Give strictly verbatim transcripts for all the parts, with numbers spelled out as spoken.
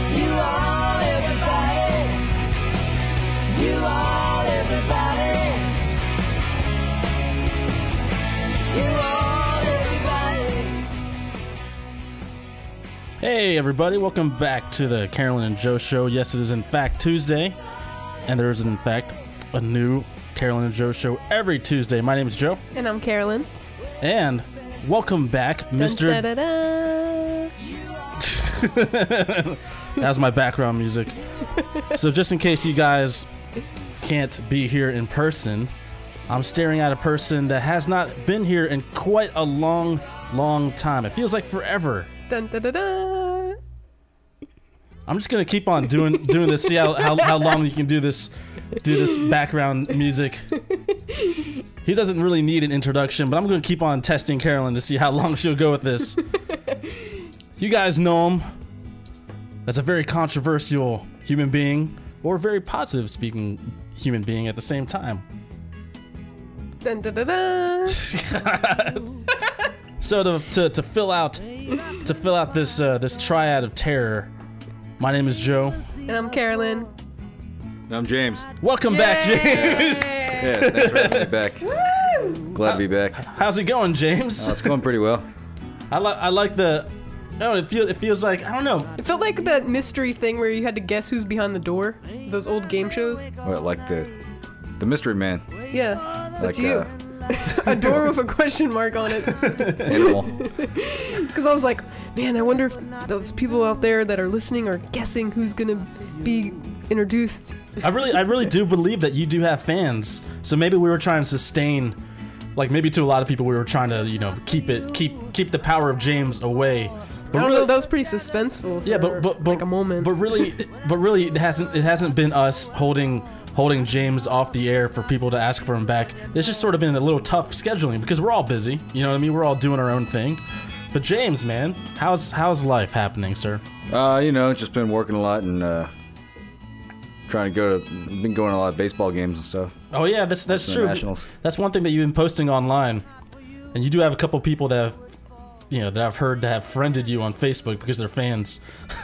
You all, everybody. You all, everybody. You all, everybody. Hey everybody, welcome back to the Carolyn and Joe Show. Yes, it is in fact Tuesday, and there is in fact a new Carolyn and Joe Show every Tuesday. My name is Joe. And I'm Carolyn. And welcome back, Mister Dun, da, da, da. That was my background music. So just in case you guys can't be here in person, I'm staring at a person that has not been here in quite a long, long time. It feels like forever. Dun, da, da, da. I'm just gonna keep on doing doing this. See how, how how long you can do this do this background music. He doesn't really need an introduction, but I'm gonna keep on testing Carolyn to see how long she'll go with this. You guys know him as a very controversial human being, or a very positive speaking human being at the same time. Dun, da, da, da. So to, to to fill out to fill out this uh, this triad of terror, my name is Joe. And I'm Carolyn. And I'm James. Welcome back, James. Yeah, thanks for having me back. Glad to be back. How's it going, James? Oh, it's going pretty well. I like I like the. Oh, it feels it feels like I don't know. It felt like that mystery thing where you had to guess who's behind the door. Those old game shows. What, like the the mystery man? Yeah, that's Like, you. uh, A door with a question mark on it. Animal. Because I was like, man, I wonder if those people out there that are listening are guessing who's gonna be introduced. I really I really do believe that you do have fans. So maybe we were trying to sustain, like maybe to a lot of people we were trying to you know keep it keep keep the power of James away. But I don't really, know, that was pretty suspenseful for yeah, but but, but like a moment. But really, but really, it hasn't it hasn't been us holding. holding James off the air for people to ask for him back. It's just sort of been a little tough scheduling because we're all busy. You know what I mean? We're all doing our own thing. But James, man, how's how's life happening, sir? Uh, you know, just been working a lot and uh, trying to go to. Been going to a lot of baseball games and stuff. Oh yeah, that's that's The true. Nationals. That's one thing that you've been posting online, and you do have a couple people that have, you know, that I've heard that have friended you on Facebook because they're fans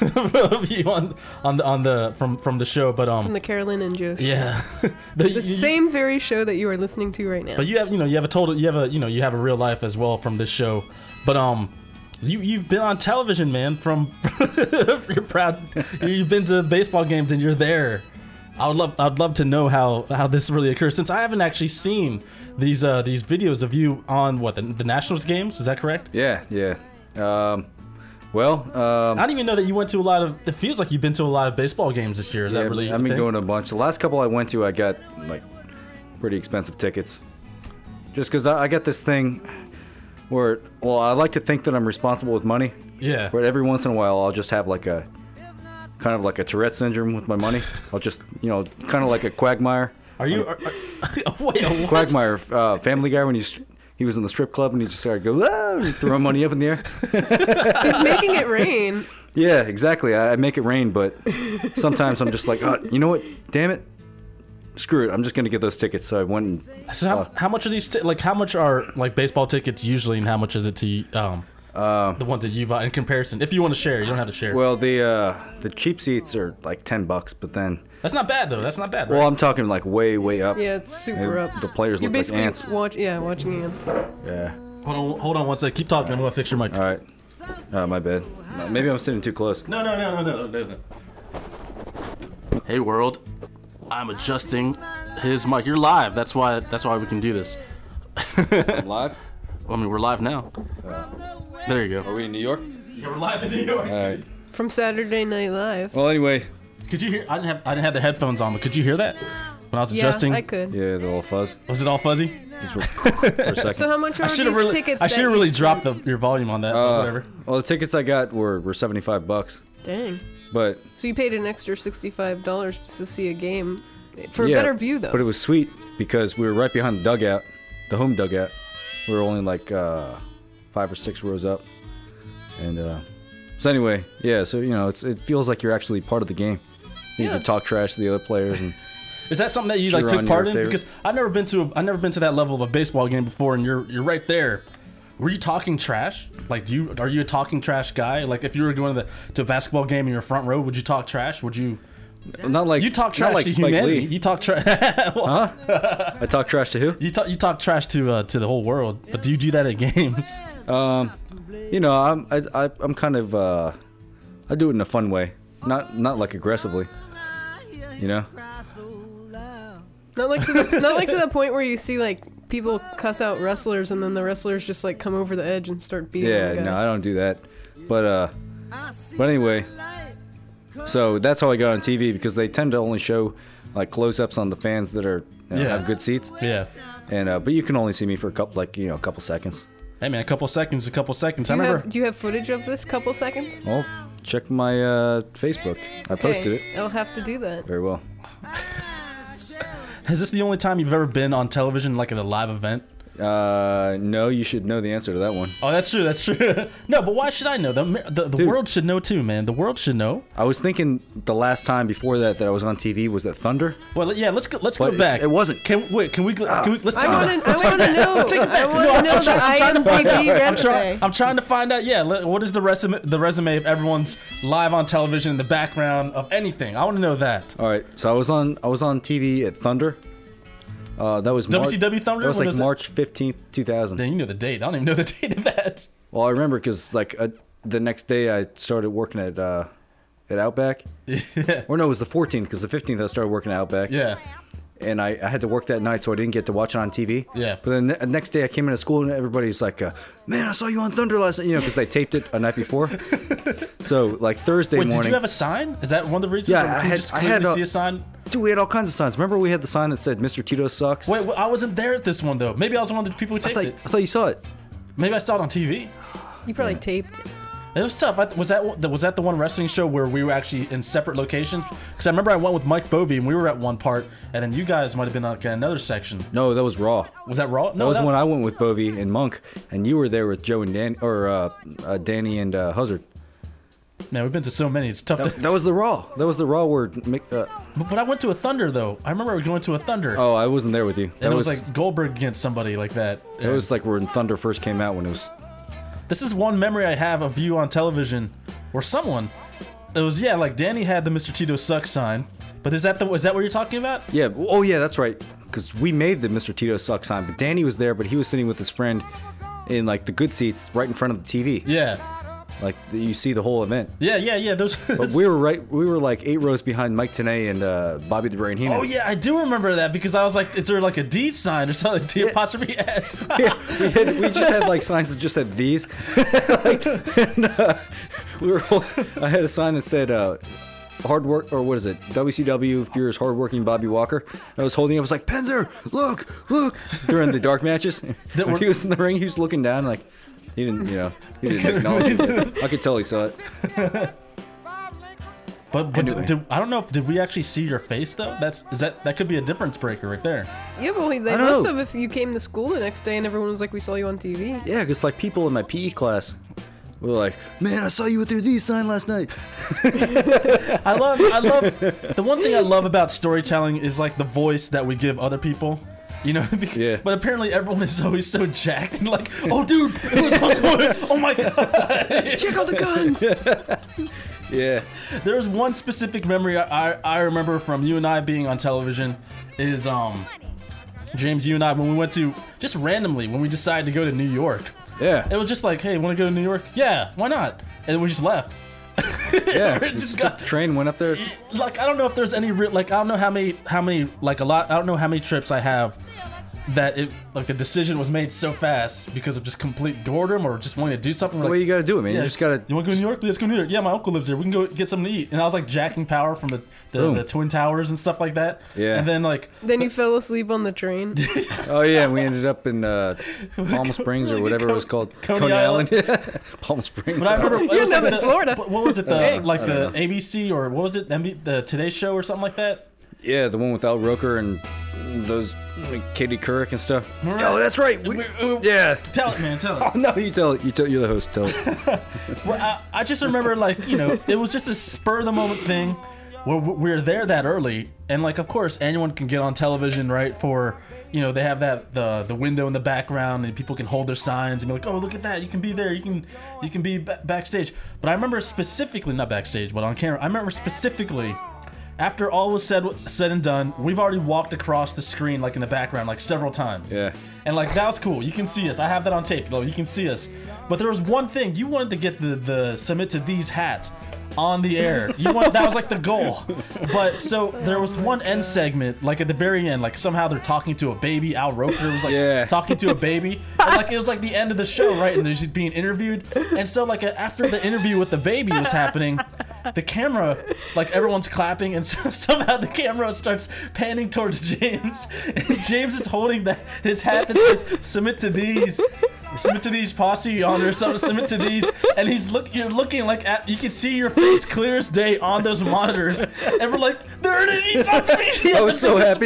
of you on on the on the from from the show. But um, From the Carolyn and Joe show. yeah, The you- same very show that you are listening to right now. But you have, you know, you have a total, you have a, you know, you have a real life as well from this show. But um, you you've been on television, man. From you're proud, you've been to baseball games and you're there. I would love, I'd love to know how how this really occurs since I haven't actually seen these uh these videos of you on what the, the Nationals games. Is that correct? Yeah, yeah. Um, well, um, I didn't even know that you went to a lot of. It feels like you've been to a lot of baseball games this year. Is yeah, that really? I've a been thing? going to a bunch. The last couple I went to, I got like pretty expensive tickets. Just because I, I got this thing where, well, I like to think that I'm responsible with money. Yeah. But every once in a while, I'll just have like a kind of like a Tourette syndrome with my money. I'll just, you know, kind of like a Quagmire. Are you? Are, are, wait, what? Quagmire, uh, Family Guy, when he's he was in the strip club and he just started to go, ah, and throw money up in the air. He's making it rain. Yeah, exactly. I, I make it rain, but sometimes I'm just like, oh, you know what? Damn it. Screw it. I'm just gonna get those tickets. So I went. And, So how, uh, how much are these? T- like how much are like baseball tickets usually, and how much is it to um uh, the ones that you buy in comparison? If you want to share, you don't have to share. well, the uh, the cheap seats are like ten bucks, but then, That's not bad though. That's not bad. Right? well, I'm talking like way, way up. Yeah, it's super Yeah, up. the players You're look like basically ants. watch, yeah, watching ants. Yeah. hold on, hold on one sec. Keep talking. I'm gonna fix your mic. All right. Uh, my bad. Uh, Maybe I'm sitting too close. No, no, no, no, no, no, no. Hey world, I'm adjusting his mic. You're live. That's why. That's why we can do this. Live? I mean, we're live now. There you Are go. we in New York? Yeah, we're live in New York. All right. From Saturday Night Live. Well, anyway, Could you hear? I didn't have. I didn't have the headphones on, but could you hear that when I was Yeah, adjusting? I could. yeah, the little fuzz. Was it all fuzzy? Just for for a second. So how much I are should these have really. tickets? I that should have you really spent? dropped the, your volume on that. but Uh, whatever. Well, the tickets I got were, were seventy-five bucks, Dang. but So you paid an extra sixty-five dollars to see a game for a yeah, better view, though. But it was sweet because we were right behind the dugout, the home dugout. We were only like uh, five or six rows up, and uh, so anyway, yeah. So you know, it's it feels like you're actually part of the game. You Yeah. can talk trash to the other players, and Is that something that you like Cheer took on part your in? favorite- Because I've never been to a, I've never been to that level of a baseball game before, and you're you're right there. were you talking trash? Like, do you are you a talking trash guy? Like, if you were going to the to a basketball game in your front row, would you talk trash? Would you? Not like You talk trash not like to Spike humanity. Lee. You talk trash. Huh? I talk trash to who? You talk you talk trash to uh, to the whole world. But do you do that at games? Um, you know, I'm I, I I'm kind of uh, I do it in a fun way, not not like aggressively. You know. Not like to the, not like to the point where you see like people cuss out wrestlers and then the wrestlers just like come over the edge and start beating Yeah, the guy. no, I don't do that. But uh, but anyway, so that's how I got on T V because they tend to only show like close-ups on the fans that are you know, Yeah. have good seats. Yeah. And uh, but you can only see me for a couple, like you know, a couple seconds. Hey man, a couple seconds, a couple seconds. Do I you, remember. have, do you have footage of this couple seconds? Well, check my uh, Facebook. I posted Okay, it I'll have to do that. very well. Is this the only time you've ever been on television, like at a live event? Uh, no, you should know the answer to that one. Oh, that's true. That's true. No, but why should I know? The the, the Dude. world should know too, man. The world should know. I was thinking the last time before that that I was on T V was at Thunder. Well, yeah. Let's go. Let's But go it's- back. it wasn't. Can wait? Can we? Can we let's take I it want back. to. I want to know. I want to know the I'm trying to find I M D B out. I'm resume. trying, I'm trying to find out. Yeah, let- what is the resume? The resume of everyone's live on television in the background of anything. I want to know that. All right, so I was on I was on T V at Thunder. Uh, that was W Mar- C W Thunder? That was When like was it? March fifteenth, two thousand. Then you know the date. I don't even know the date of that. Well, I remember because like uh, the next day I started working at uh, at Outback. Yeah. Or no, it was the fourteenth because the fifteenth I started working at Outback. Yeah. And I, I had to work that night, so I didn't get to watch it on T V. Yeah. But then the next day I came into school and everybody's like, uh, "Man, I saw you on Thunder last night," you know, because they taped it a night before. So like Thursday Wait, morning. did you have a sign? Is that one of the reasons? Yeah, Or I can you had- just I clearly had a- see a sign. Dude, we had all kinds of signs. Remember we had the sign that said Mister Tito sucks? Wait, well, I wasn't there at this one though. Maybe I was one of the people who I taped thought, it. I thought you saw it. Maybe I saw it on T V. You probably taped it. It was tough. I, was that was that the one wrestling show where we were actually in separate locations? Because I remember I went with Mike Bovey and we were at one part, and then you guys might have been like at another section. No, that was Raw. Was that Raw? That No, was when I went with Bovey and Monk, and you were there with Joe and Dan, or uh, uh, Danny and uh, Huzzard. Man, we've been to so many. It's tough. That, to, that was the Raw. That was the Raw where. Mick- Uh, but I went to a Thunder though. I remember going to a Thunder, oh, I wasn't there with you. That and it was, like Goldberg against somebody like that. it was like when Thunder first came out when it was. This is one memory I have of you on television, or someone. It was yeah, like Danny had the Mister Tito sucks sign. But is that the is that what you're talking about? Yeah. Oh yeah, that's right. Because we made the Mister Tito suck sign, but Danny was there, but he was sitting with his friend in like the good seats right in front of the T V. Yeah, Like you see the whole event. yeah, yeah, yeah. Those. But we were right. We were like eight rows behind Mike Tenay and uh, Bobby the Brain Heenan. Oh yeah, I do remember that because I was like, is there like a D sign or something? D apostrophe S. Yeah, we, had, we just had like signs that just said these. Like, and, uh, we were. all- I had a sign that said uh, "Hard work" or what is it? W C W Furious Hardworking Bobby Walker. I was holding it. I was like, Penzer, look, look. During the dark matches, That when were- he was in the ring, he was looking down like he didn't, you know, he didn't acknowledge it. I could tell he saw it. But, but Anyway. did, I don't know. Did we actually see your face though? That's is that that could be a difference breaker right there. Yeah, but they I don't must know. have if you came to school the next day and everyone was like, "We saw you on T V." Yeah, because like people in my P E class were like, "Man, I saw you with your these sign last night." I love I love the one thing I love about storytelling is like the voice that we give other people. You know, Bec- Yeah. But apparently everyone is always so jacked and like, oh dude, it was awesome. Oh my god. Check out the guns. Yeah. There's one specific memory I, I I remember from you and I being on television is um James, you and I when we went to just randomly when we decided to go to New York. Yeah. It was just like, hey, want to go to New York? Yeah, why not? And we just left. Yeah. We We just just got- took the train, went up there. Like I don't know if there's any real like I don't know how many how many like a lot I don't know how many trips I have that it like the decision was made so fast because of just complete boredom or just wanting to do something. The like, way you gotta do it, man. yeah, you just gotta. You want to go to New York? Let's go to New York. Yeah, my uncle lives there. We can go get something to eat. And I was like jacking power from the the, Boom. the twin towers and stuff like that. Yeah. And then like Then you fell asleep on the train. Oh yeah, we ended up in uh, Palm Springs or like whatever Co- it was called. Coney Island. Yeah. Palm Springs. But I remember it You was ended like up the, in Florida. What was it? The Dang. like I the don't know. A B C or what was it? M V, the Today Show or something like that. Yeah, the one with Al Roker and those like, Katie Couric and stuff. Remember Oh, that? that's right. We- We- uh, yeah. Tell it, man. Tell it. Oh no, you tell it. You tell. You're the host. Tell it. Well, I, I just remember like you know it was just a spur of the moment thing. we're, we're there that early, and like of course anyone can get on television, right? For you know they have that the the window in the background, and people can hold their signs and be like, oh look at that, you can be there, you can you can be ba- backstage. But I remember specifically, not backstage, but on camera, I remember specifically. After all was said said and done, we've already walked across the screen like in the background like several times. Yeah. And like that was cool. You can see us. I have that on tape. Though you can see us. But there was one thing you wanted to get the the submit to these hat on the air. You want that was like the goal. But so there was one end segment like at the very end, like somehow they're talking to a baby. Al Roker was like Yeah. talking to a baby. And, like it was like the end of the show, right? And they're just being interviewed. And so like after the interview with the baby was happening, the camera, like everyone's clapping, and so somehow the camera starts panning towards James, and James is holding the, his hat that says "Submit to these, submit to these posse on or something, submit to these," and he's look, you're looking like at, you can see your face clear as day on those monitors, and we're like, there it is, he's on video. I was so happy.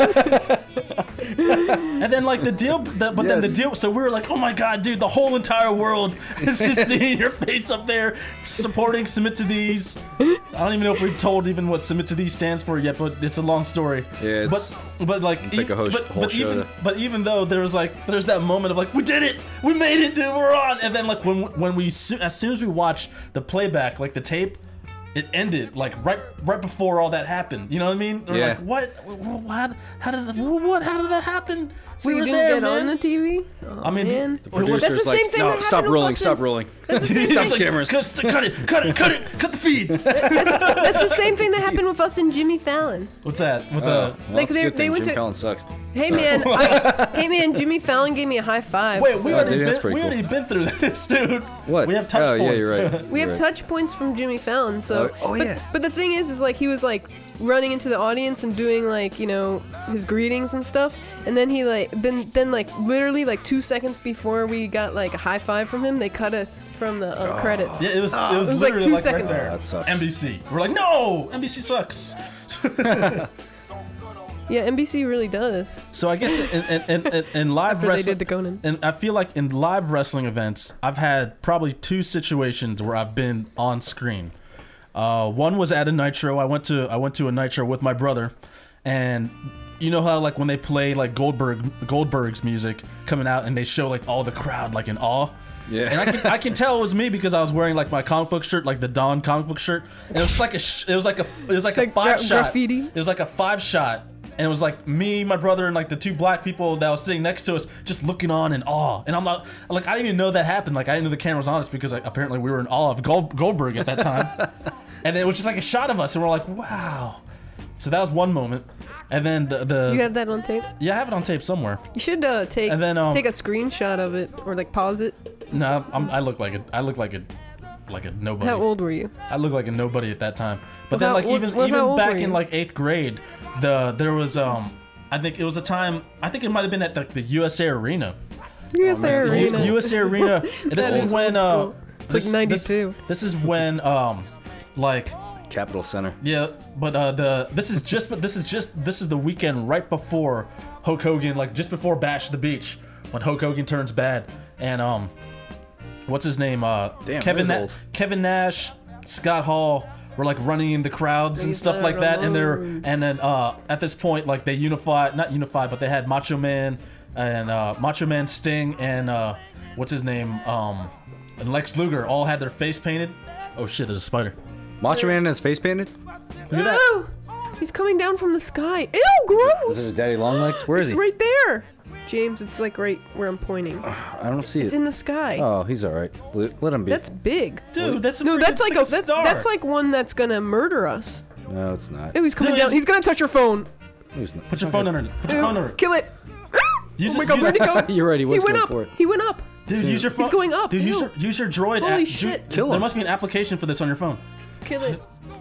And then like the deal, the, but then the Yes. deal. So we were like, oh my god, dude, the whole entire world is just seeing your face up there, supporting Submit to These. I don't even know if we've told even what Submit to These stands for yet, but it's a long story. Yeah, it's- but but like, it's like a whole- but, whole but show even to- but even though there was like there's that moment of like we did it, we made it, dude, we're on. And then like when when we so- as soon as we watched the playback, like the tape. It ended like right right before all that happened. You know what I mean? They're Yeah. like, what? What? How did that, what? How did that happen? So we you were didn't there, get man. on the T V? Oh, I mean, man. the Producer's That's the like, same thing no, that stop happened with rolling, us stop in- rolling. That's the same Stop thing. Like, cameras. Cut, cut it, cut it, cut it, cut the feed. That's the same thing that happened with us and Jimmy Fallon. What's that? With Oh, the well, Like, that's a they- good they thing. went Jim to- Fallon sucks. Hey man, I, hey man, Jimmy Fallon gave me a high five. wait, we Oh, already dude, that's been, pretty we cool. already been through this, dude. What? We have touch oh, points. yeah, you're right. We have You're right. touch points from Jimmy Fallon, so. Oh, oh, but, yeah. But the thing is, is like he was like running into the audience and doing like you know his greetings and stuff, and then he like then then like literally like two seconds before we got like a high five from him, they cut us from the uh, credits. Yeah, it was. Oh, it was, it was like literally two like seconds. right there. That sucks. N B C. We're like, no, N B C sucks. Yeah, N B C really does. So I guess in, in, in, in, in live After they wrestling, did to Conan. and I feel like in live wrestling events, I've had probably two situations where I've been on screen. Uh, one was at a Nitro. I went to I went to a Nitro with my brother, and you know how like when they play like Goldberg Goldberg's music coming out, and they show like all the crowd like in awe. Yeah. And I can I can tell it was me because I was wearing like my comic book shirt, like the Dawn comic book shirt, and it was like a sh- it was like a it was like, Like a five gra- shot graffiti? It was like a five shot. And it was like me, my brother, and like the two black people that was sitting next to us, just looking on in awe. And I'm not like I didn't even know that happened. Like I didn't know the camera was on us because like, apparently we were in awe of Gold, Goldberg at that time. And it was just like a shot of us, and we're like, wow. So that was one moment. And then the, the You have that on tape? yeah, I have it on tape somewhere. You should uh, take And then, um, take a screenshot of it or like pause it. No, I'm, I look like a I look like a like a nobody. How old were you? I looked like a nobody at that time. But Well, then, how- like what- even what- how even old back were in you? like eighth grade, the there was um I think it was a time I think it might have been at the, the U S A Arena. U S A man, it's Arena. U S A Arena. And this That is is when old uh school. It's like this- ninety-two. This, this is when um like Capitol Center. yeah, but uh the this is just but this is just this is the weekend right before Hulk Hogan, like just before Bash the Beach, when Hulk Hogan turns bad, and um what's his name uh Damn, Kevin that is Na- old. Kevin Nash, Scott Hall were like running in the crowds and Leave stuff that like that, and they're alone. and then uh at this point like they unified not unified but they had Macho Man and uh Macho Man, Sting, and uh what's his name um and Lex Luger all had their face painted. Oh shit, there's a spider. Macho Man has face painted? Look at that. Ew! He's coming down from the sky. Ew, Is gross! it Daddy Longlegs? Where is It's he? right there. James, it's like right where I'm pointing. I don't see It's it. in the sky. Oh, he's all right. Let, let him be. That's big. Dude, that's a No, freaking- that's like a it's that's, star. that's like one that's gonna murder us. No, it's not. Ew, he's coming Dude, down. it's- He's gonna touch your phone. He's not. Put your phone under it. Put your Ew, phone under it. kill it. Use Oh my it- god, use- where'd he go? You're right, he was He went going up. for it. He went up. Dude, use your phone. He's going up, Dude, use ew. your use your droid. Holy app. shit. Dude, Kill there him. must be an application for this on your phone. Kill it.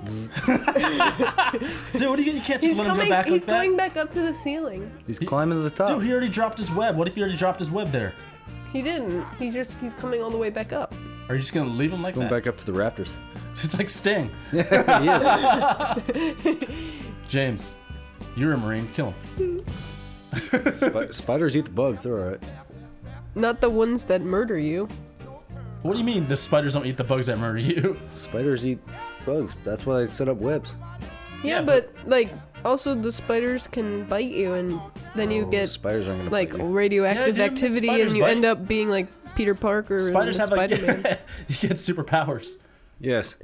Dude, what do you you can't just He's let him coming. go back He's like going that? back up to the ceiling. He's climbing to the top. Dude, he already dropped his web. What if he already dropped his web there? He didn't. He's just he's coming all the way back up. Are you just gonna leave him like Going that? back up to the rafters. It's like Sting. he is. James, you're a Marine. Kill him. Sp- spiders eat the bugs. They're all right. Not the ones that murder you. What do you mean the spiders don't eat the bugs that murder you? Spiders eat bugs. That's why they set up webs. Yeah, Yeah, but like also the spiders can bite you, and then you Oh, get spiders aren't gonna like bite you. radioactive Yeah, dude, activity, spiders and you bite. end up being like Peter Parker Spiders and have like Spider-Man. you get superpowers. Yes.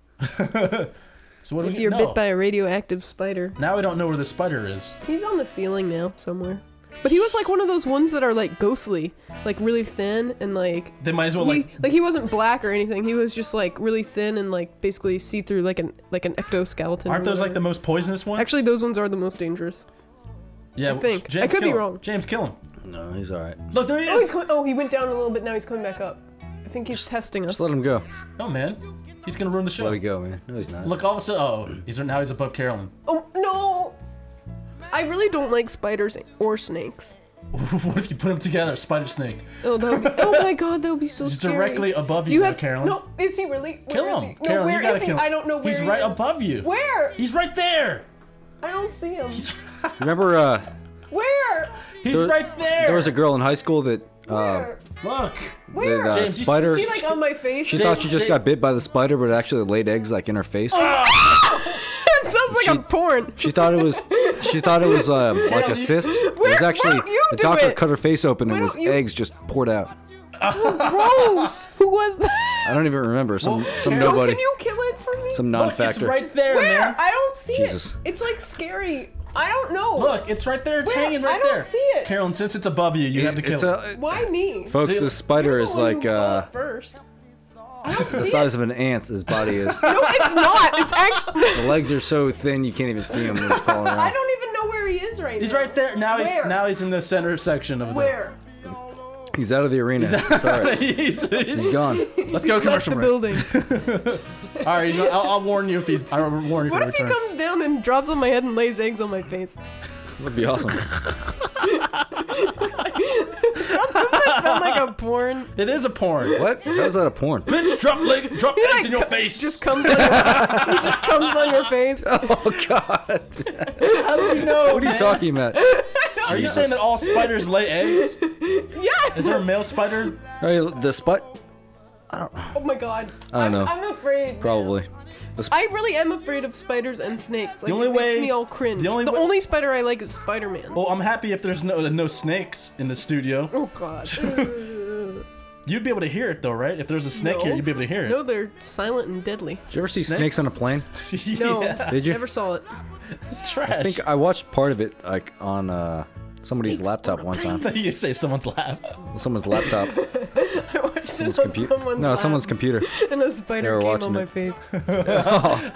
So what do If we you're no. bit by a radioactive spider, Now we don't know where the spider is. he's on the ceiling now somewhere. But he was like one of those ones that are like ghostly, like really thin and like They might as well he, like like he wasn't black or anything. He was just like really thin and like basically see through like an like an ectoskeleton. aren't or those like the whatever. most poisonous ones? Actually, those ones are the most dangerous. yeah, I think. James, I could be kill him. wrong. James, kill him. No, he's all right. Look, there he Oh, he's is. co- oh, he went down a little bit. Now he's coming back up. I think he's testing us. Just let him go. Oh man, he's gonna ruin the show. Let it go, man. No, he's not. Look, all of a sudden, oh, he's now he's above Carolyn. Oh no! I really don't like spiders or snakes. What if you put them together, spider snake? Oh, that would be, oh my god, that would be so He's scary. directly above Do you, you there, have Carolyn. No, is he really? Where Kill is him. he? No, Carolyn, you where gotta is he? kill him. I don't know where He's he right is. above you. Where? He's right there. I don't see him. He's, Remember, uh, Where? he's There- right there. there was a girl in high school that, uh, Where? Look. Where? that uh, James, you- spider. Is he like on my face? She James- thought she just James- got bit by the spider, but it actually laid eggs like in her face. It sounds like She- a porn. She thought it was. She thought it was um, like you- a cyst. It Where- was why actually don't you the do doctor it? cut her face open and Why it was don't you- eggs just poured out. Gross. Who was that? I don't even remember. Some Well, some Carol, nobody. Can you kill it for me? Some Look, it's non-factor. right there, Where? man. I don't see Jesus. it. It's like scary. I don't know. Look, it's right there. It's Where? hanging right I don't there. see it. Carolyn, since it's above you, you have to kill It's it. a, Why me? folks, See, this spider You're is the one like who saw uh, it first. I don't the see size it. of an ant. His body is. No, it's not. It's actually. The legs are so thin you can't even see him when he's crawling I around. don't even know where he is right He's now. right there. Now he's Where? now he's in the center section of the. Where? He's out of the arena. It's all right. he's, He's gone. Let's go Left commercial the break. building. All right, he's, I'll, I'll warn you if he's. I'll warn you What if if he he returns. comes down and drops on my head and lays eggs on my face? That'd be awesome. That sound like a porn. It is a porn. What? How's that a porn? Bitch, drop leg, drop He, eggs like, in your co- face. Just comes on your, he just comes on your face. Oh God! How do you know? What are you talking about? Are you saying that all spiders lay eggs? Yeah. Is there a male spider? Hey, the spot? Oh my god. I don't I'm, know. I'm afraid. man. Probably. The sp- I really am afraid of spiders and snakes. Like, only it makes way- me all cringe. the only the way- only spider I like is Spider-Man. Well, I'm happy if there's no no snakes in the studio. Oh god. You'd be able to hear it though, right? If there's a snake No. here, you'd be able to hear it. No, they're silent and deadly. Did you ever see Snakes? snakes on a plane? No. yeah, Did you? Never saw it. it's trash. I think I watched part of it like on uh, somebody's Snakes laptop on a one I time. thought you say someone's laugh. Someone's laptop. I watched it Someone's on computer. someone's No, lap, someone's computer. and a spider They were came watching on my it. face. Oh,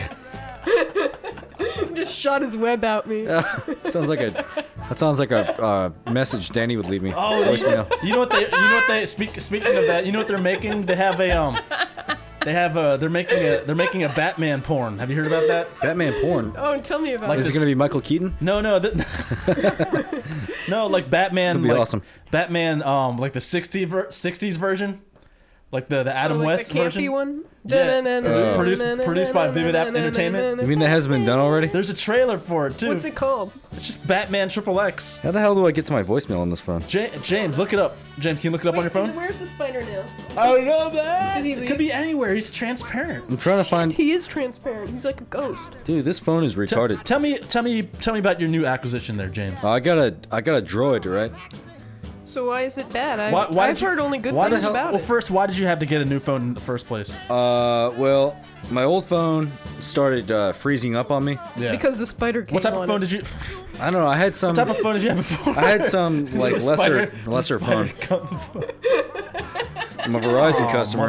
Just shot his web at me. sounds like a. That sounds like a uh, message Danny would leave me. Oh, you, Voicemail. you know what they? You know what they? Speak, speaking of that, you know what they're making? They have a um. They have a. They're making a. They're making a Batman porn. Have you heard about that? Batman porn. Oh, tell me about Like it. Is it this- gonna be Michael Keaton? No, no, th- no. Like Batman. That'd be like, awesome. Batman, um, like the sixties ver- sixties version, like the the Oh, Adam like West the campy version. one? Yeah. Uh, produced- produced by Vivid App Entertainment. You mean that hasn't been done already? There's a trailer for it too. What's it called? It's just Batman Triple X. How the hell do I get to my voicemail on this phone? Ja- James, look it up. James, can you look it up on your Wait, is phone? it- where's the spider now? Is I he- don't know that. Did he It leave? could be anywhere. He's transparent. I'm trying to find. He is transparent. He's like a ghost. Dude, this phone is T- retarded. tell me, tell me, tell me about your new acquisition there, James. Uh, I got a, I got a droid, right? So why is it bad? I, Why- why I've did you- heard only good why the things hell- about well, it. first, why did you have to get a new phone in the first place? Uh, well, my old phone started uh, freezing up on me. Yeah. Because the spider came what type of on phone it. did you? I don't know. I had some. What type of phone did you have before? I had some like The lesser, spider- lesser the phone. spider come- I'm a Verizon Oh, customer,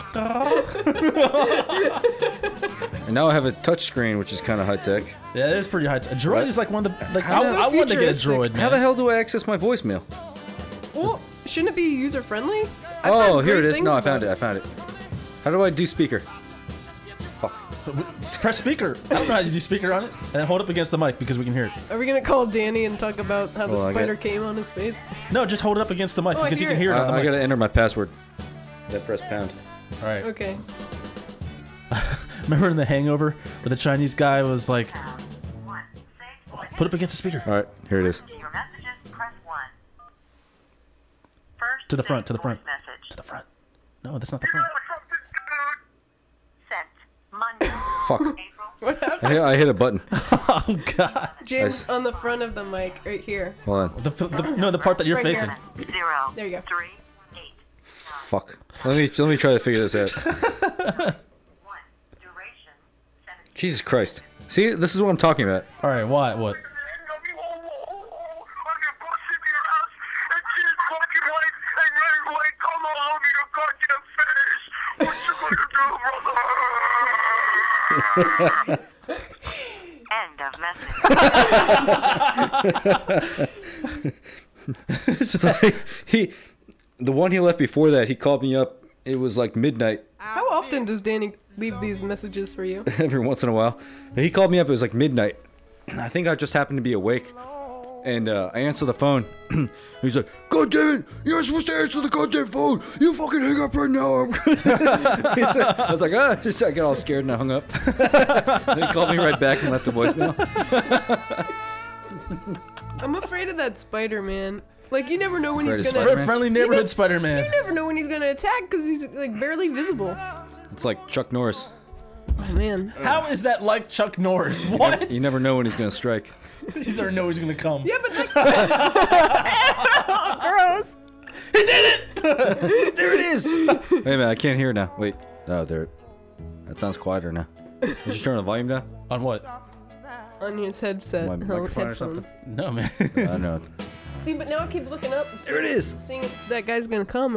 motherfucker. and now I have a touch screen, which is kind of high tech. Yeah, it is pretty high. A droid Right. is like one of the. Like, How I, so I wanted to get a futuristic. droid, man. How the hell do I access my voicemail? Well, shouldn't it be user friendly? Oh, here it is. No, I found it. I found it. How do I do speaker? Fuck. Press speaker. I don't know how to do speaker on it. And then hold up against the mic because we can hear it. Are we gonna call Danny and talk about how the Well, I spider got- came on his face? No, just hold it up against the mic Oh, I because you hear can it. hear it on the I, I mic. gotta enter my password. That press pound. All right. Okay. Remember in The Hangover where the Chinese guy was like, put up against the speaker. All right, here it is. Your messages, press one. First, To the front, send to the front. voice Message. To the front. No, that's not the front. Sent Monday, Fuck. April I, hit, I hit a button. Oh God. James, on the front of the mic, right here. Hold on. The, the no, the part that you're Right facing. here. Zero. There you go. Three. Eight. Fuck. Let me let me try to figure this out. One. Duration. Seven. Jesus Christ. See, this is what I'm talking about. All right. What? What? End of message. It's like, he, the one he left before that, he called me up. It was like midnight How often does Danny leave these messages for you? every once in a while. He called me up. It was like midnight. I think I just happened to be awake. And uh, I answer the phone. He's like, God damn it! You're supposed to answer the goddamn phone! You fucking hang up right now! I was like, ah, just I got all scared and I hung up. Then he called me right back and left a voicemail. I'm afraid of that Spider Man. Like you never know when Afraid he's of gonna. Spider-Man? Friendly neighborhood Spider-Man. You never know when he's gonna attack because he's like barely visible. It's like Chuck Norris. Oh man. How is that like Chuck Norris? What? You never know when he's gonna strike. He's already know he's gonna come. Yeah, but like. Gross. There it is! Wait a minute, I can't hear it now. Wait. Oh, there. That sounds quieter now. Did you turn the volume down? On what? On his headset. My oh, microphone or something? headphones. No, man. I know. See, but now I keep looking up. And There it seeing- is. Seeing if that guy's gonna come.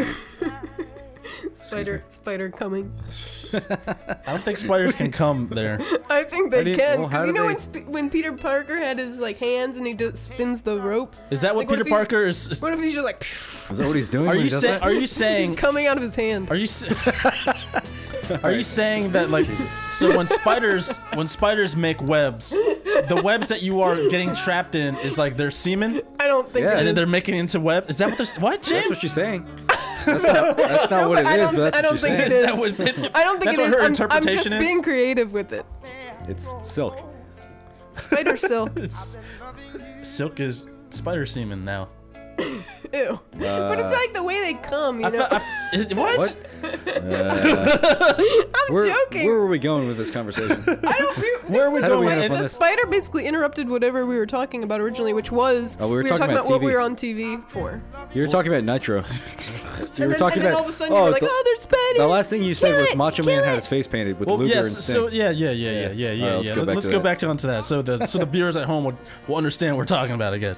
Spider, spider coming. I don't think spiders can come there. I think How they do you- can. well, how 'cause you do know they- when Sp- when Peter Parker had his like hands and he just spins the rope. Is that what Like, what Peter if he- Parker is? is- What if he's just like? Is that what he's doing Are when you he does saying? that? Are you He's saying? coming out of his hand. Are you? sa- Are you saying that like? So when spiders, when spiders make webs, the webs that you are getting trapped in is like their semen, I don't think. Yeah. it and then is. they're making it into web. Is that what they're? What, That's James? what she's saying. That's not, that's not No, what it but I is, don't- but that's I what don't she's think saying. it Is that what it's, I don't think that's it what is. her I'm, I'm interpretation just is? being creative with it. It's silk. Spider silk. It's, silk is spider semen now. Ew. but it's like the way they come, you I, know. fe- I, f- is, what? What? I'm Where, joking. where were we going with this conversation? I don't. We, Where are we How do going? we end up And on the this? spider basically interrupted whatever we were talking about originally, which was Oh, we were talking about, about what T V. we were on T V for. You were talking about Nitro. You and were then, talking and then about. all of a sudden you were like, the, "Oh, there's spiders." the last thing you said Kill was it, Macho kill Man it. had his face painted with Well, Luger yes. and Sting. So yeah, yeah, yeah, yeah, yeah, yeah. Alright, let's yeah. go Let- back let's to go that. back to onto that. So the so the viewers at home will, will understand what we're talking about, I guess.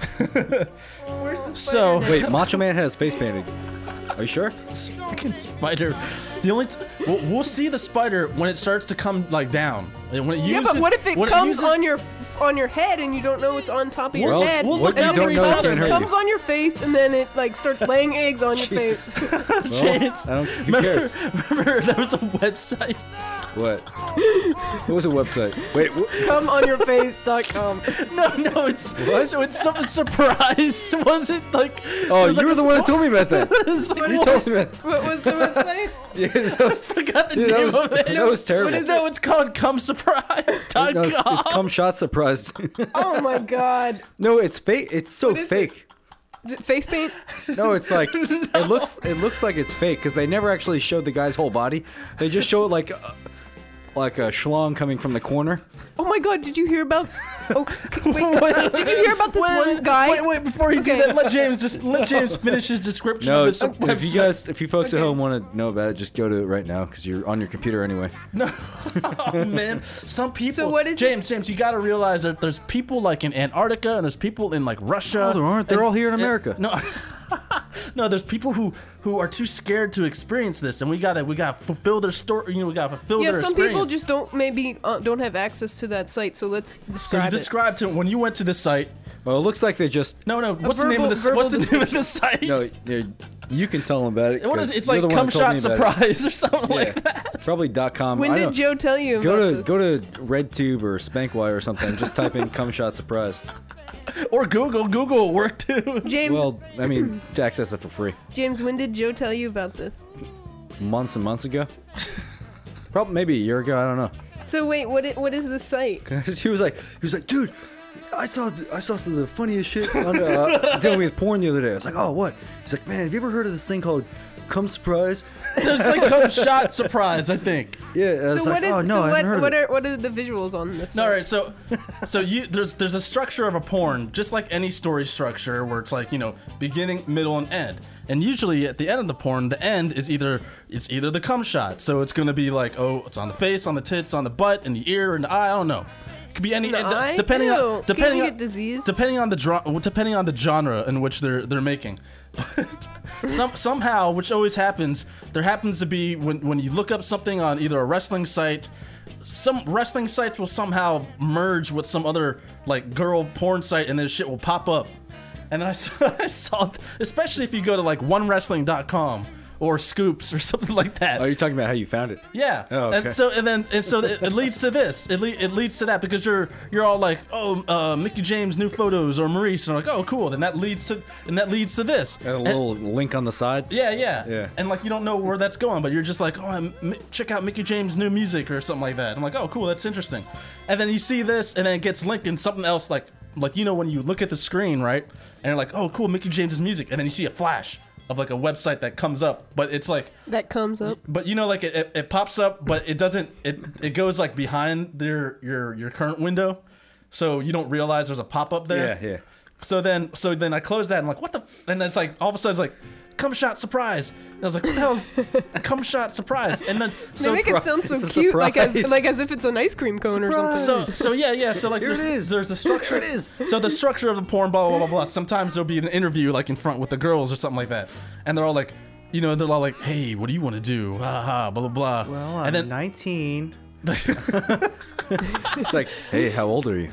Where's the spider? So- now? Wait, Macho Man had his face painted. Are you sure? This fucking spider. The only t- we'll, we'll see the spider when it starts to come like down. And when it yeah, uses, but what if it when comes uses- on your on your head and you don't know it's on top of your Well, head? we'll and look then out for it each comes- other. it Hurt comes you. on your face and then it like starts laying eggs on your Jesus. face. Well, James, I don't. Who remember, cares? remember there was a website. What? What was a website? Wait, wh- Come on your face dot com. No, no, it's What? so it's something surprise. Was it like? oh, it was you like were a- the one that told me about that. It's like, You what told was- me about. What was the website? Yeah, that I was, forgot the dude, name that was, of it. that was terrible. What is that? It's called Come Surprise dot No, it's, com. it's cum shot surprised. Oh my god. No, it's fake. It's so What is it? fake. Is it face paint? No, it's like it looks. It looks like it's fake because they never actually showed the guy's whole body. They just show it like, uh, like a schlong coming from the corner. Oh my god, did you hear about Oh, c- wait, did you hear about this Wait, one guy? Wait, wait, before you Okay. do that, let James just let James finish his description No, of if this website. you guys, if you folks at Okay. home want to know about it, just go to it right now because you're on your computer anyway. No, oh, man. Some people. So what is James? James, you got to realize that there's people like in Antarctica and there's people in like Russia. No, there aren't. They're and- all here in and- America. No, no. There's people who who are too scared to experience this, and we gotta we gotta fulfill their story. You know, we gotta fulfill Yeah, their some experience. people just don't maybe uh, don't have access to that site. So let's So you describe it. described to when you went to this site. Well, it looks like they just. No, no. What's the name verbal- of this? verbal What's the name of this site? No, yeah, you can tell them about it. What is 'cause it? It's you're like the one Cum that told Shot me about it. Surprise or something Yeah. like that. Probably .com. When I did don't- Joe tell you Go about to this? go to RedTube or Spankwire or something. Just type in "cum shot surprise." Or Google. Google will work too. James, Well, I mean, to access it for free. James, when did Joe tell you about this? Months and months ago. Probably maybe a year ago. I don't know. So wait, what? i- What is the site? he was like, he was like, dude, I saw I saw some of the funniest shit on uh, dealing with porn the other day. I was like, oh, what? He's like, man, have you ever heard of this thing called come surprise. There's like come shot surprise, I think. Yeah. I was So like, what is oh, no, so I what haven't heard what of it. are what are the visuals on this? No, site? all right. So, so you there's there's a structure of a porn, just like any story structure, where it's like you know beginning, middle, and end. And usually at the end of the porn, the end is either it's either the cum shot. So it's gonna be like oh, it's on the face, on the tits, on the butt, in the ear, and the eye. I don't know. It could be any The uh, eye? depending Ew. on Can't depending you on get disease? depending on the dra- depending on the genre in which they're they're making. But some somehow, which always happens, there happens to be when when you look up something on either a wrestling site. Some wrestling sites will somehow merge with some other like girl porn site, and then shit will pop up. And then I saw, I saw, especially if you go to like one wrestling dot com or Scoops or something like that. Oh, you're talking about how you found it. Yeah. Oh, okay. And so and then and so it, it leads to this. It, le- it leads to that because you're you're all like, oh, uh, Mickey James new photos or Maurice, and I'm like, oh, cool. Then that leads to and that leads to this. Got a And- little link on the side. yeah, yeah, Yeah. And like you don't know where that's going, but you're just like, oh, I'm, Mi- check out Mickey James' new music or something like that. I'm like, oh, cool, that's interesting. And then you see this, and then it gets linked in something else, like like you know when you look at the screen, right? And you're like, oh, cool, Mickey James' music, and then you see a flash of like a website that comes up, but it's like, That comes up. but you know, like it, it, it pops up, but it doesn't. It it goes like behind their your your current window, so you don't realize there's a pop up there. Yeah, yeah. So then, so then I close that and I'm like, what the? F-? And then it's like all of a sudden it's like, cum shot surprise. And I was like, what the hell's cum shot surprise? And then They so make it sound so It's a cute, like as surprise. like as if it's an ice cream cone or something. so so yeah yeah so like Here it there's, is. there's a structure. Here it is. So the structure of the porn, blah blah blah blah. Sometimes there'll be an interview like in front with the girls or something like that, and they're all like, you know, they're all like, hey, what do you want to do? Ha ha, blah blah blah. Well, I'm and then nineteen. It's like, hey, how old are you?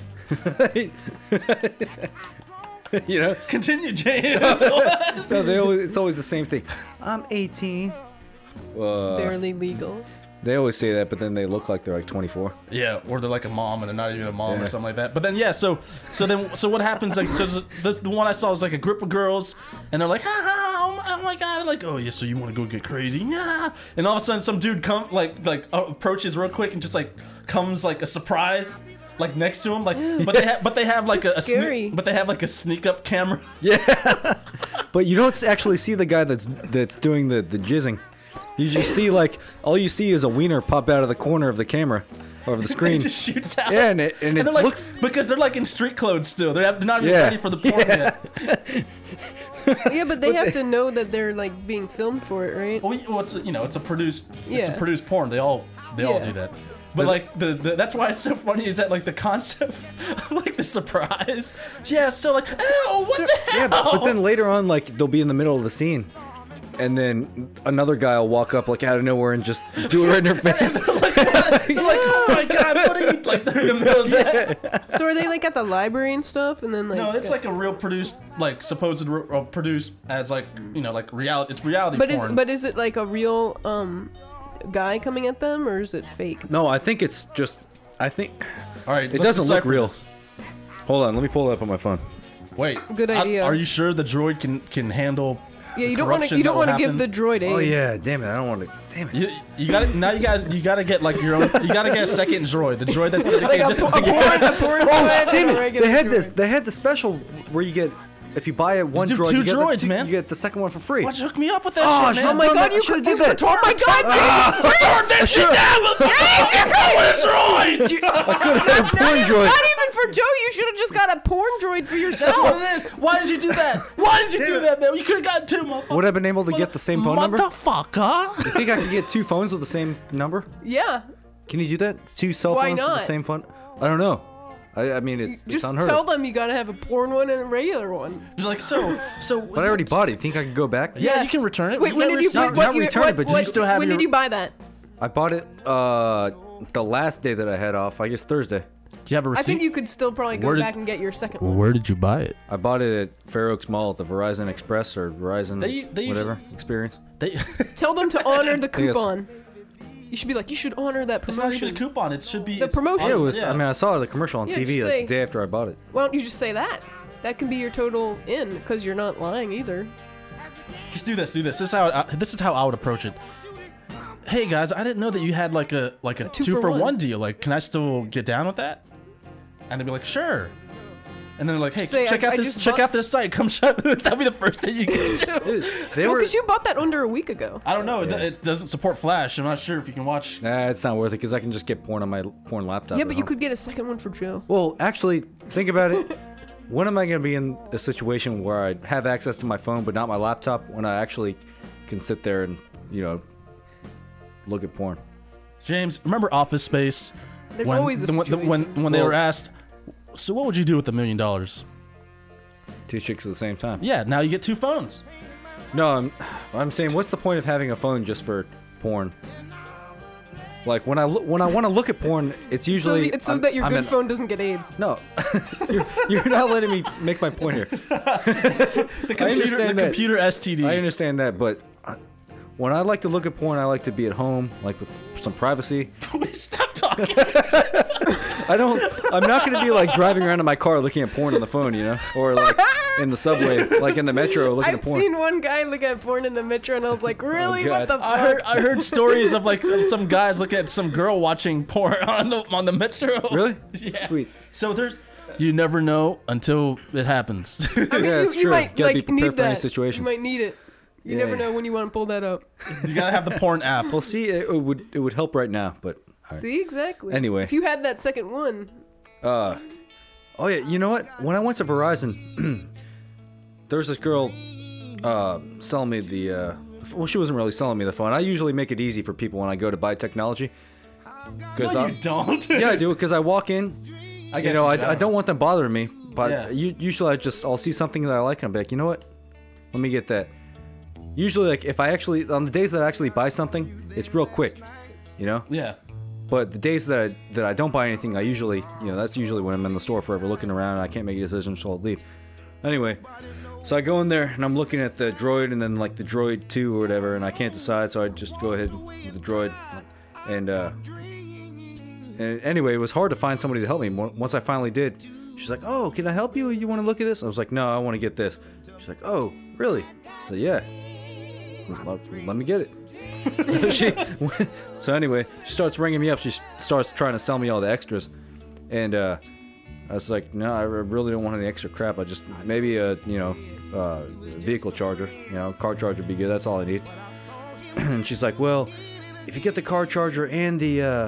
You know? continue, James. No, they always, it's always the same thing. I'm eighteen. Uh, Barely legal. they always say that, but then they look like they're like twenty-four. Yeah, or they're like a mom and they're not even a mom Yeah. or something like that. But then yeah, so so then so what happens? Like so this, this the one I saw was like a group of girls, and they're like, ha ha, oh my, oh my god, like oh yeah, so you want to go get crazy? Yeah. And all of a sudden some dude come like like uh, approaches real quick and just like comes like a surprise. Like next to him, like, but they have, but they have like a, a scary. sneak, but they have like a sneak up camera. But you don't s- actually see the guy that's that's doing the, the jizzing. You just see like all you see is a wiener pop out of the corner of the camera or of the It screen. just shoots out. Yeah, and it and, it they're like, looks because they're like in street clothes still. They're, they're not even Yeah. ready for the porn Yeah. yet. Yeah, but they have to know that they're like being filmed for it, right? Well, well, it's a, you know, it's a produced, it's Yeah. a produced porn. They all, they all Yeah. do that. But like the, the, that's why it's so funny is that like the concept, of, like the surprise. Yeah, so like, oh, what so- the hell? yeah, but, but then later on, like they'll be in the middle of the scene, and then another guy will walk up like out of nowhere and just do it right in her face. they're like, they're like, oh my god, what are you like? They're in the middle of that. So are they like at the library and stuff, and then like? No, it's like a real produced, like supposed re- uh, produced as like you know like reality. It's reality But is porn. but is it like a real um guy coming at them, or is it fake? No, I think it's just. I think all right, it let's doesn't look decipher real. this. Hold on, let me pull it up on my phone. Wait, Good I- idea. are you sure the droid can can handle? Yeah, you the don't want to corruption you that don't will want to give happen? the droid AIDS. Oh yeah, damn it! I don't want to. Damn it. You, you got to now. You got you got to get like your own. You got to get a second droid. The droid that's dedicated Like a, just po- to a porn, a porn Oh droid damn and a it! regular They had droid. this. They had the special where you get if you buy it one do droid, two you get the droids, two- man. You get the second one for free. Why'd you hook me up with that Oh, shit, oh man? my God, you you should could- have did that. Oh my god! Return this shit now! With a droid! Porn not, even, droid. not even for Joe. You should have just got a porn droid for That's what yourself. it is. Why did you do that? Why did you Damn do it. that, man? You could have gotten two, motherfucker. Would I have been able to get the same phone number? Motherfucker. You think I could get two phones with the same number? Yeah, Can you do that? Two cell Why phones with not? the same phone? I don't know. I, I mean, it's, it's just unheard tell of. them you gotta have a porn one and a regular one. You're like, so, so. But I already bought it. You think I could go back? Yeah, you Yes. can return it. Wait, You when get did you? receipt. What, Not- what not year- return it, what- but do you what- still have When your- did you buy that? I bought it uh, the last day that I had off. I guess Thursday. Do you have a receipt? I think you could still probably go Where did- back and get your second one. Where did you buy it? I bought it at Fair Oaks Mall at the Verizon Express or Verizon They- they whatever experience. They. Tell them to honor the think it's- coupon. You should be like, you should honor that It's not promotion. even a coupon. It should be The it's- promotion. Yeah, it was. Yeah. I mean, I saw the commercial on Yeah, T V just like, say- the day after I bought it. Why don't you just say that? That can be your total in, because you're not lying either. Just do this. Do this. This is how. I, this is how I would approach it. Hey guys, I didn't know that you had like a like a, two two, for for one. one deal. Like, can I still get down with that? And they'd be like, sure. and then they're like, hey, Say, check I- out I this just check bought- out this site. Come shop. That'd be the first thing you get to. They Well, were. because you bought that under a week ago. I don't know. It, do- it doesn't support Flash. I'm not sure if you can watch. Nah, it's not worth it because I can just get porn on my porn laptop. Yeah, at but you home. could get a second one for Joe. Well, actually, think about it. When am I going to be in a situation where I have access to my phone but not my laptop? When I actually can sit there and, you know, look at porn. James, remember Office Space? There's when, always a the- when, the- when situation. when they Well- were asked, so what would you do with a million dollars? Two chicks at the same time. Yeah, now you get two phones. No, I'm, I'm saying, what's the point of having a phone just for porn? Like when I lo- when I want to look at porn, it's So, usually the, it's so I'm- that your I'm good in- phone doesn't get AIDS. No, you're, you're not letting me make my point here. The computer, understand the that. computer S T D. I understand that, but uh, when I like to look at porn, I like to be at home, like with some privacy. Stop talking. I don't. I'm not going to be like driving around in my car looking at porn on the phone, you know, or like in the subway, like in the metro looking I've at porn. seen one guy look at porn in the metro, and I was like, really? what God. the fuck? I heard I heard stories of like some guys looking at some girl watching porn on the on the metro. Really? Yeah. Sweet. So there's, you never know until it happens. I mean, Yeah, you, it's you true. might Gotta be like prepared need for any that. situation. You might need it. You Yeah. never know when you want to pull that up. You gotta have the porn app. Well, see, it, it would it would help right now, but all right. See, exactly. Anyway. if you had that second one, Uh, oh yeah, you know what? When I went to Verizon, there was this girl uh, selling me the. Uh, well, she wasn't really selling me the phone. I usually make it easy for people when I go to buy technology. Because No, you don't. yeah, I do it because I walk in. I You guess know, I, don't. I don't want them bothering me. But Yeah. you, usually I just I'll see something that I like and I'm like, you know what? Let me get that. Usually, like if I actually on the days that I actually buy something, it's real quick. You know. Yeah. But the days that I, that I don't buy anything, I usually, you know, that's usually when I'm in the store forever looking around and I can't make a decision, so I'll leave. Anyway, so I go in there and I'm looking at the Droid and then like the Droid two or whatever, and I can't decide, so I just go ahead with the Droid. And, uh, and anyway, it was hard to find somebody to help me. Mo- Once I finally did, she's like, "Oh, can I help you? You want to look at this?" I was like, "No, I want to get this." She's like, "Oh, really?" I said, "Yeah." Let, let me get it. she, so anyway, she starts ringing me up. She starts trying to sell me all the extras, and uh, I was like, "No, I really don't want any extra crap. I just maybe a you know uh, vehicle charger, you know, car charger would be good. That's all I need." And she's like, "Well, if you get the car charger and the uh,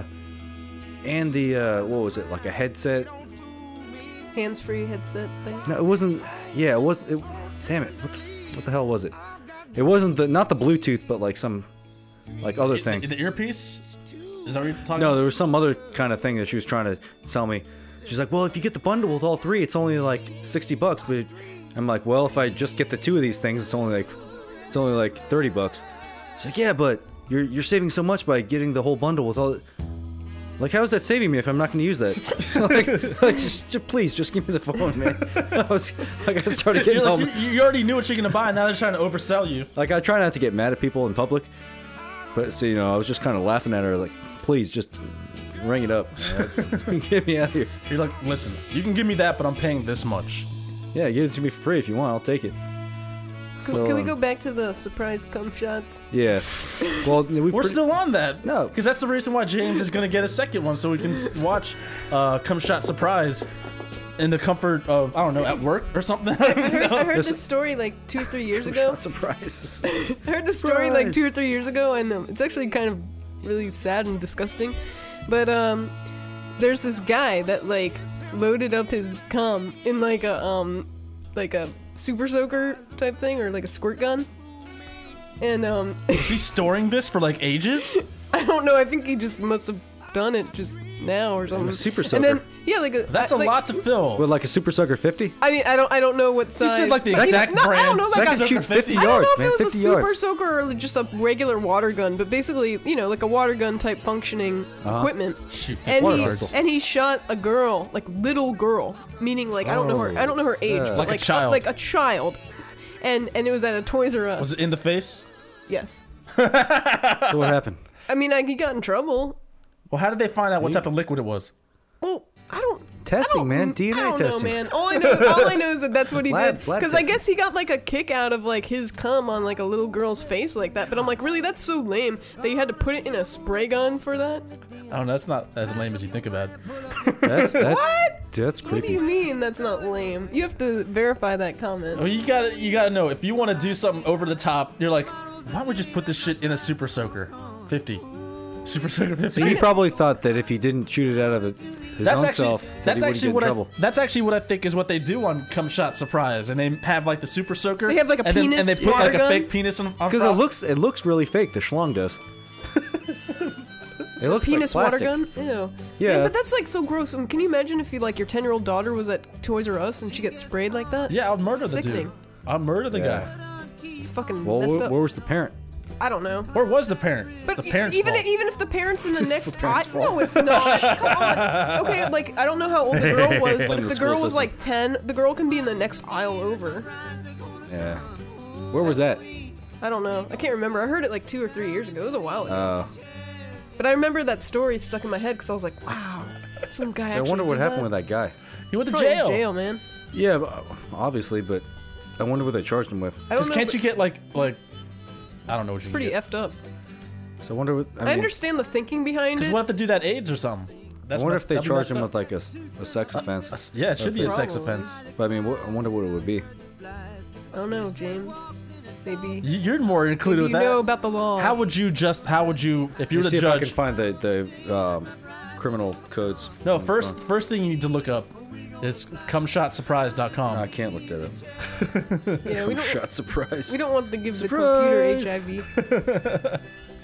and the uh, what was it like a headset? hands-free headset thing. No, it wasn't. Yeah, it was. It, damn it! What the, what the hell was it? It wasn't the not the Bluetooth, but like some like other thing. The, the earpiece? Is that what you're talking No, about? there was some other kind of thing that she was trying to tell me. She's like, "Well, if you get the bundle with all three, it's only like sixty bucks." But I'm like, "Well, if I just get the two of these things, it's only like it's only like thirty bucks." She's like, "Yeah, but you're you're saving so much by getting the whole bundle with all." Like, how is that saving me if I'm not going to use that? like, like just, just please, just give me the phone, man. I was like, I started getting You're all. like, you, you already knew what you're gonna buy. Now they're trying to oversell you. Like, I try not to get mad at people in public, but so you know, I was just kind of laughing at her, like, please, just ring it up. Get me out of here. You're like, listen, you can give me that, but I'm paying this much. Yeah, give it to me for free if you want. I'll take it. Can, So, can we um, go back to the surprise cum shots? Yeah. Well, we We're pretty- still on that. No. Because that's the reason why James is going to get a second one, so we can s- watch uh, Cum Shot Surprise in the comfort of, I don't know, at work or something. I I don't heard, know. I heard This- this story like two or three years ago. Not surprises. I heard this story like Surprise. two or three years ago, and um, it's actually kind of really sad and disgusting. But um, there's this guy that like loaded up his cum in like a um, like a super soaker type thing or like a squirt gun, and um, Is he storing this for like ages? I don't know. I think he just must have done it just now or something. super And then soaker. yeah, like a, That's a a lot to fill. With like a Super Sucker fifty? I mean, I don't, I don't know what size. said, like, the but he- exact no, I brand. don't know, So I like can a, shoot fifty I don't yards, know if man. it was a fifty super yards. soaker or just a regular water gun, but basically, you know, like a water gun type functioning Uh-huh. equipment. Shoot, And water he pistol. and he shot a girl, like little girl, meaning like I don't know her, I don't know her age, yeah. but Like a like child. like a child, and and it was at a Toys R Us. Was it in the face? Yes. So what happened? I mean, like he got in trouble. Well, how did they find out what type of liquid it was? Well, I don't. Testing, I don't, man. D N A I don't testing. know, man. All I know, all I know is that that's what he Lab- did. lab Because I testing. guess he got like a kick out of like his cum on like a little girl's face like that. But I'm like, really, that's so lame that you had to put it in a spray gun for that. I don't know. That's not as lame as you think about it. That's, that's, What? Dude, that's What do creepy. you mean that's not lame? You have to verify that comment. Oh, you gotta, you gotta know if you want to do something over the top. You're like, why don't we just put this shit in a Super Soaker fifty? Super Soaker fifty. So he probably thought that if he didn't shoot it out of it, his That's own actually self, that that's he wouldn't actually get what in I trouble. that's actually what I think is what they do on Come Shot Surprise, and they have like the Super Soaker. They have, like, a and then, penis and they put water like a gun? fake penis on. on Because it top. looks it looks really fake. The schlong does. It looks Penis like water plastic. gun? Ew. Yeah, Man, but that's- that's like so gross. Um, Can you imagine if you like your ten year old daughter was at Toys R Us and she gets sprayed like that? Yeah, I'll murder It's the sickening. dude. I'll murder the Yeah. guy. It's fucking Well, messed where, up. where was the parent? I don't know. Where was the parent? But the e- parents' even fault. even if the parents in the It's next the parents' I, fault. no, it's not. Come on. Okay, like I don't know how old the girl was, but In if the the girl school was system. like ten, the girl can be in the next aisle over. Yeah. Where was that? I don't know. I can't remember. I heard it like two or three years ago. It was a while ago. Uh, But I remember that story stuck in my head because I was like, wow, some guy. so I wonder what happened with that guy. He went to Probably in jail. jail, man. Yeah, but, uh, obviously, but I wonder what they charged him with. I don't Because know. can't but you get like like I don't know what you pretty can effed up. So I wonder what. I, I, mean, understand the thinking behind Because it. what if the dude had AIDS or something? I That's wonder messed- if they that'd be charged messed him up. with like a, s- a sex offense. Uh, yeah, it should be a sex Probably. offense. But I mean, what, I wonder what it would be. I don't know, James. Maybe. You- You're more included Maybe with you that. know about the law. How would you just? How would you if you were Let me see the if I judge? can find the the um, criminal codes. No, on the first phone. first thing you need to look up is come shot surprise dot com. I can't look that up. Yeah, we don't. Shot surprise. We don't want to give the computer Surprise! H I V.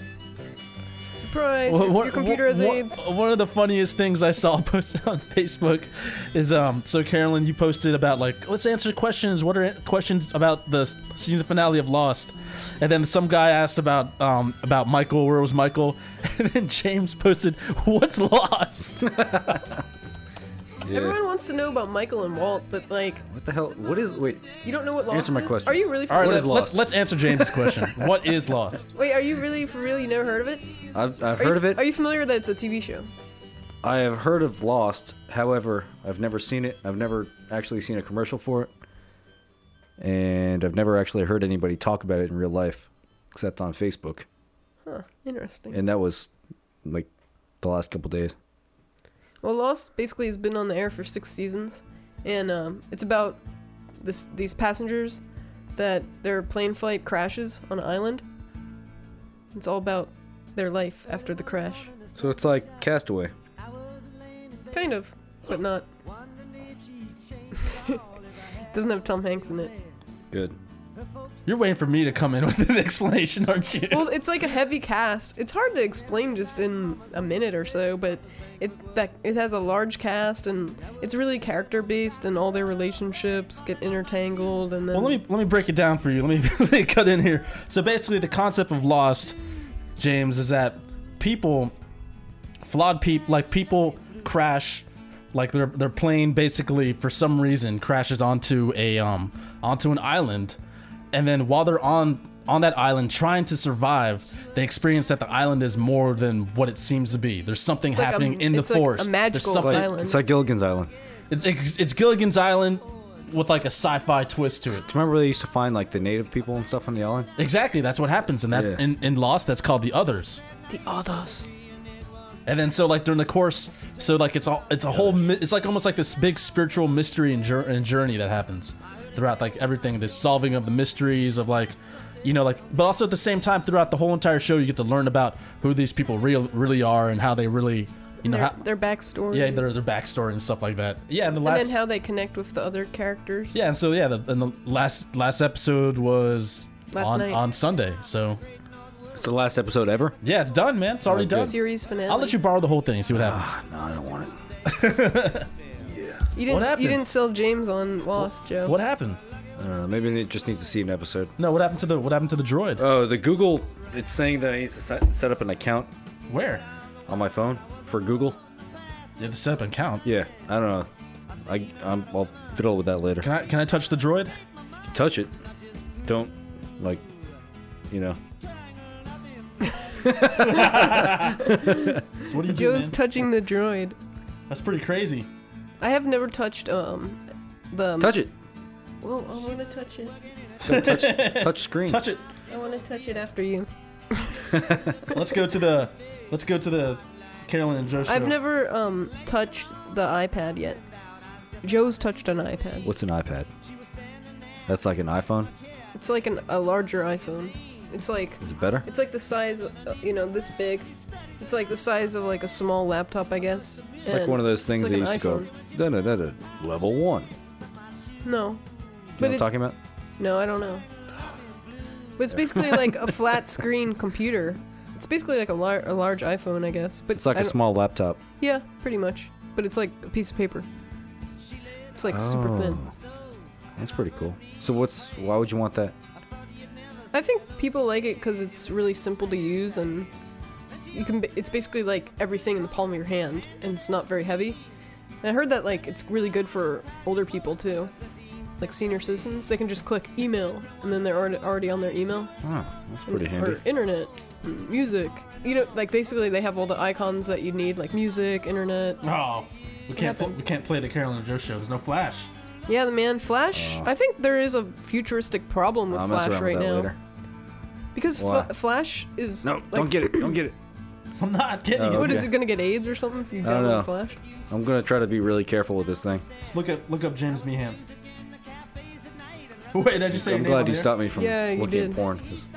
Surprise! Well, your, one- your computer has one- AIDS. One of the funniest things I saw posted on Facebook is um. So Carolyn, you posted about like let's answer questions. What are questions about the season finale of Lost? And then some guy asked about um about Michael. Where was Michael? And then James posted, "What's Lost?" Yeah. Everyone wants to know about Michael and Walt, but like, What the hell? What is? Wait. you don't know what Lost Answer my is? question. Are you really for All right, What real? is let's, Lost? let's let's answer James's question. What is Lost? Wait, are you really for real? You never heard of it? I've I've Are heard you, of it. Are you familiar that it's a T V show? I have heard of Lost. However, I've never seen it. I've never actually seen a commercial for it. And I've never actually heard anybody talk about it in real life, except on Facebook. Huh. Interesting. And that was like the last couple days. Well, Lost basically has been on the air for six seasons, and um, it's about this these passengers that their plane flight crashes on an island. It's all about their life after the crash. So it's like Castaway. Kind of, but not. Doesn't have Tom Hanks in it. Good. You're waiting for me to come in with an explanation, aren't you? Well, it's like a heavy cast. It's hard to explain just in a minute or so, but it that it has a large cast and it's really character based, and all their relationships get intertangled. And then Well, let me let me break it down for you. Let me, let me cut in here. So basically, the concept of Lost, James, is that people, flawed people, like people crash, like their their plane basically for some reason crashes onto a um onto an island, and then while they're on on that island trying to survive, they experience that the island is more than what it seems to be. There's something like a- happening in the it's like a forest. There's magical something- Like, Island. it's like Gilligan's Island. It's, it's it's Gilligan's Island with like a sci-fi twist to it. Do you remember they used to find like the native people and stuff on the island? Exactly, that's what happens in that Yeah. in, in Lost. That's called the Others. the others. And then so like during the course, so like it's all it's a whole mi- it's like almost like this big spiritual mystery and, jour- and journey that happens throughout like everything, this solving of the mysteries of like, you know, like, but also at the same time throughout the whole entire show you get to learn about who these people real really are and how they really, you know, Their, how, their backstory. yeah, their their backstory and stuff like that. Yeah, and the and last then how they connect with the other characters. yeah, and so yeah, the, and the last last episode was Last on night. on Sunday. So It's the last episode ever. yeah, it's done, man. It's already Oh, done. good. Series finale. I'll let you borrow the whole thing and see what happens. No, I don't want it. You didn't. What happened? You didn't sell James on Lost, Joe. What happened? I don't know. Maybe they just need to see an episode. No, what happened to the what happened to the droid? Oh, the Google. It's saying that I need to set, set up an account Where? on my phone for Google. You have to set up an account. Yeah, I don't know. I I'm, I'll fiddle with that later. Can I can I touch the droid? Touch it. Don't like, you know. So what do you do, Joe's man? touching the droid. That's pretty crazy. I have never touched um the. Touch it. Whoa, I want to touch it. So touch touch screen. Touch it. I want to touch it after you. Let's go to the let's go to the Carolyn and Joe show. I've never um touched the iPad yet. Joe's touched an iPad. What's an iPad? That's like an iPhone. It's like an, a larger iPhone. It's like Is it better? it's like the size, of, uh, you know, this big. It's like the size of like a small laptop, I guess. It's like one of those things like they an used to go. Da, da, da, da, level one. You No, know but what I'm it, talking about? no, I don't know. But it's basically like a flat screen computer. It's basically like a, lar- a large iPhone, I guess. But It's like I a don't- small laptop. Yeah, pretty much. But it's like a piece of paper. It's like super thin. Oh. That's pretty cool. So what's? Why would you want that? I think people like it because it's really simple to use and you can. It's basically like everything in the palm of your hand, and it's not very heavy. And I heard that like it's really good for older people too, like senior citizens. They can just click email, and then they're already already on their email. Oh, that's pretty and- handy. Or internet, and music. You know, like basically they have all the icons that you need, like music, internet. Oh, we can't pl- happened? we can't play the Carolyn and Joe show. There's no Flash. Yeah, the man Flash. Oh. I think there is a futuristic problem with I'll mess Flash around right with that now later. because Why? Fla- Flash is No, like, don't get it. Don't get it. I'm not getting Oh, it. What is Okay. it gonna get AIDS or something if you I don't download know. Flash? I'm gonna try to be really careful with this thing. Just look up look up James Meehan. Wait, did I just say I'm your name glad on you there? stopped me from Yeah, you looking did. at porn. 'cause-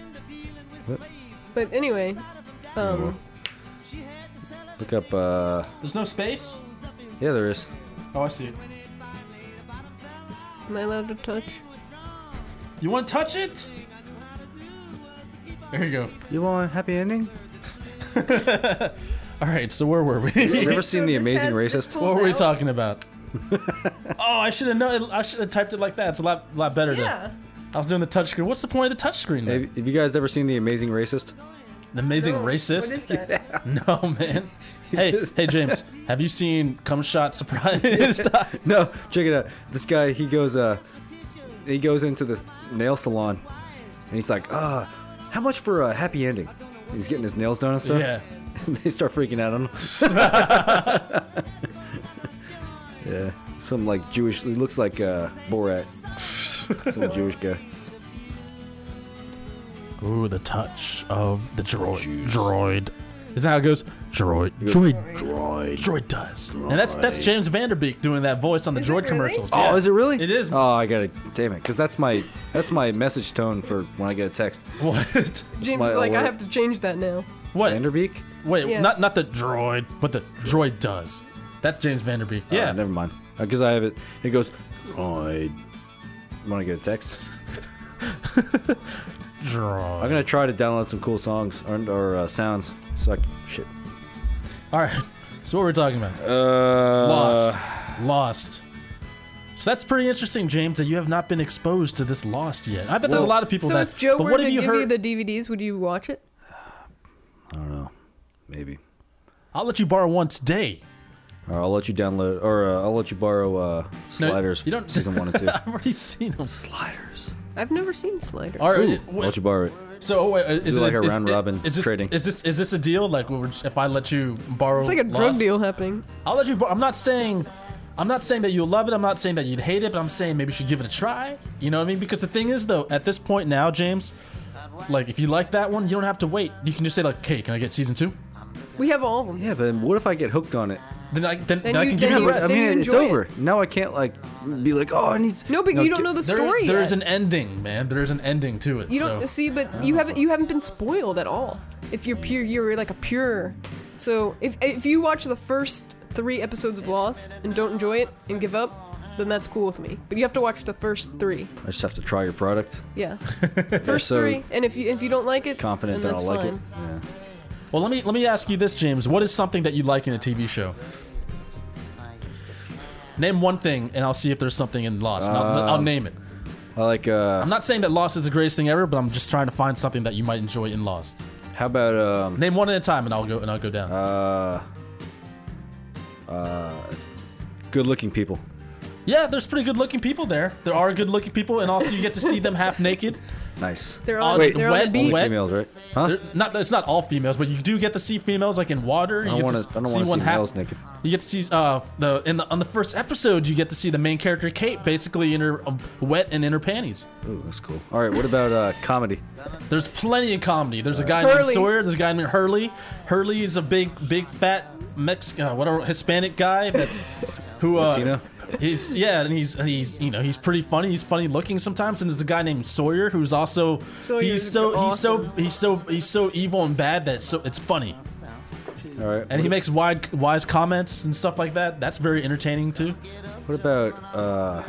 But anyway, um, Look up. uh There's no space. Yeah, there is. Oh, I see it. am I allowed to touch? You want to touch it? There you go. You want a happy ending? All right, so where were we? You ever seen The Amazing Racist? What were we talking about? Oh, I should have known. I should have typed it like that. It's a lot, lot better. Yeah. Than, I was doing the touch screen. What's the point of the touch screen? then? Have, have you guys ever seen The Amazing Racist? The Amazing No, Racist? What is that? No, man. Hey, just- hey, James. Have you seen Cum Shot Surprise? No, check it out. This guy, he goes, uh, he goes into this nail salon, and he's like, ah, how much for a happy ending? He's getting his nails done and stuff. Yeah. And they start freaking out on him. Yeah, some like Jewish. He looks like uh, Borat. Some Jewish guy. Ooh, the touch of the droid. Droid. Is that how it goes? Droid. Droid. Droid. Droid does. And that's that's James Vanderbeek doing that voice on the Is it droid really? commercials. Oh, Yeah. is it really? It is. Oh, I gotta. Damn it, because that's my that's my message tone for when I get a text. What? James my is like, I alert. have to change that now. What? Vanderbeek? Wait, Yeah. not not the droid, but the droid does. That's James Vanderbeek. Yeah. Yeah. never mind. Because I have it. It goes. I when I get a text. Droid. I'm gonna try to download some cool songs or, or uh, sounds. So I can, shit. All right. So what were we talking about? Uh, Lost. Lost. So that's pretty interesting, James, that you have not been exposed to this Lost yet. I bet there's a lot of people so that. if Joe but were what to have you give heard? you the D V Ds, would you watch it? I don't know. Maybe. I'll let you borrow one today. Or I'll let you download, or uh, I'll let you borrow uh, Sliders. you don't- season one and two. I've already seen them. Sliders. I've never seen Slider. All right. Ooh, I'll let you borrow it. So wait, is Do it like a is- round is- robin is this, trading. Is this is this a deal? Like, we're- if I let you borrow, It's like a drug Lost? deal happening. I'll let you. Bor- I'm not saying, I'm not saying that you'll love it. I'm not saying that you'd hate it. But I'm saying maybe you should give it a try. You know what I mean? Because the thing is, though, at this point now, James, like if you like that one, you don't have to wait. You can just say like, "Okay, can I get season two?" We have all of them. Yeah, but what if I get hooked on it? Then I then, then you- I can then give you you- the But rest. I then mean, you it's enjoy it. over. Now I can't like be like, oh, I need. No, but No, you don't ki- know the There- story there yet. is an ending, man. There is an ending to it. You don't so. see, but you haven't you haven't been spoiled at all. It's your pure. You're like a pure. So if if you watch the first three episodes of Lost and don't enjoy it and give up, then that's cool with me. But you have to watch the first three. I just have to try your product. Yeah, first so three. And if you if you don't like it, Confident then that that's I'll like fine. it. Yeah. Well, let me let me ask you this, James. What is something that you like in a T V show? Name one thing, and I'll see if there's something in Lost. And I'll, I'll Um, name it. I like. uh I'm not saying that Lost is the greatest thing ever, but I'm just trying to find something that you might enjoy in Lost. How about um Name one at a time, and I'll go and I'll go down. uh uh good-looking people. Yeah, there's pretty good-looking people there. There are good-looking people, and also you get to see them half naked. Nice. They're on. Wait, they're on the wet- beach. wet- Females, right? Huh? They're not it's not all females, but you do get to see females like in water. I You don't get want to to. I don't see want to one see half. males naked. You get to see uh the in the on the first episode you get to see the main character Kate basically in her um, wet and in her panties. Ooh, that's cool. All right. What about uh comedy? There's plenty of comedy. There's a guy named Hurley. Sawyer. There's a guy named Hurley. Hurley is a big, big, fat Mexican, uh, whatever Hispanic guy that's who uh, Latino? He's yeah, and he's and he's you know he's pretty funny. He's funny looking sometimes. And there's a guy named Sawyer who's also Sawyer's he's so awesome. he's so he's so he's so evil and bad that it's so it's funny. All right. And he makes wide wise comments and stuff like that. That's very entertaining too. What about uh?